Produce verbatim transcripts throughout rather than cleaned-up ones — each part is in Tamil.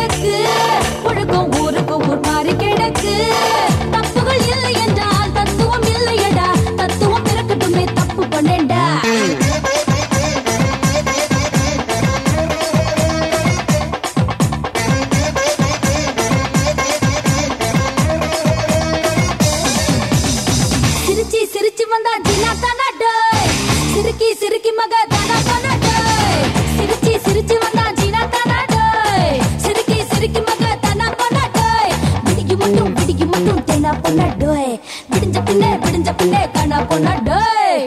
கிடக்கு ஒழுக்கம் ஊருக்கு ஊர் மாறி கிடக்கு தப்புகள் இல்லை என்றால் தத்துவம் இல்லையடா தத்துவம் பிறக்கட்டுமே தப்பு பண்ணேன்டா சிரிச்சி சிரிச்சி வந்தா ஜினா தானா டேய் சிரிக்கி சிரிக்கி மக தானா தானா டேய் சிரிச்சி சிரிச்சி வந்தா ஜினா தானா டேய் சிரிக்கி சிரிக்கி மக தானா தானா டேய் விடிக்கு மட்டும் விடிக்கு மட்டும் தேனா பொண்ணா டேய் விடிஞ்ச பின்னே விடிஞ்ச பின்னே காணா பொண்ணா டேய்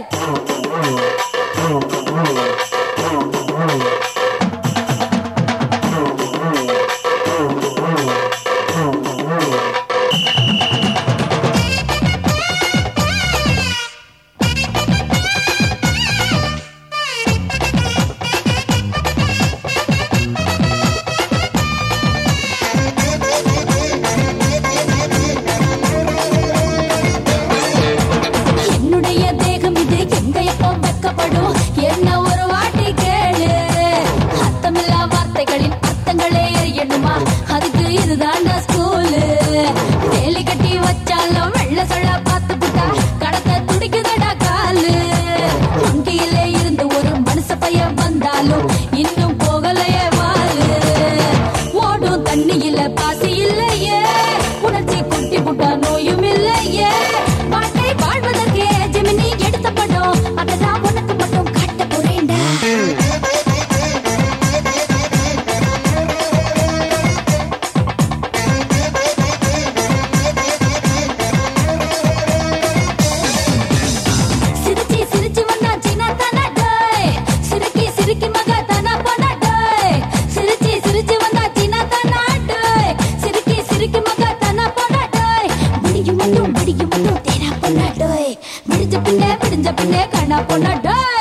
என்ன ஒரு வாட்டி கேளு அர்த்தமில்லா வார்த்தைகளின் அர்த்தங்களே எண்ணுமா அதுக்கு இதுதான் ஸ்கூலு வேலி கட்டி வச்சாலும் வெள்ள சொல்ல பார்த்து புட்டா கடத்த துடிக்குதடா காலு வங்கியிலே இருந்து ஒரு மனுஷ பையன் வந்தாலும் இன்னும் போகலையே வாலு ஓடும் தண்ணியில பாசி இல்லையே உணர்ச்சி குட்டி புட்டா நோயும் இல்லையே பாட்டை வாழ்வதற்கே ஜெமினி எடுத்த படம் அதெல்லாம் உனக்கு மட்டும் காட்ட போறேன்டா சிரிச்சி சிரிச்சி வந்தா ஜினா தானா டேய் சிரிக்கி சிரிக்கி மக தானா போனா டேய் சிரிச்சி சிரிச்சி வந்தா ஜினா தானா டேய் சிரிக்கி சிரிக்கி மக தானா போனா டேய் விடிக்கு மட்டும் விடிக்கு மட்டும் தேனா போனா டேய் விடிஞ்ச பின்னே விடிஞ்ச பின்னே காணா போனா டேய்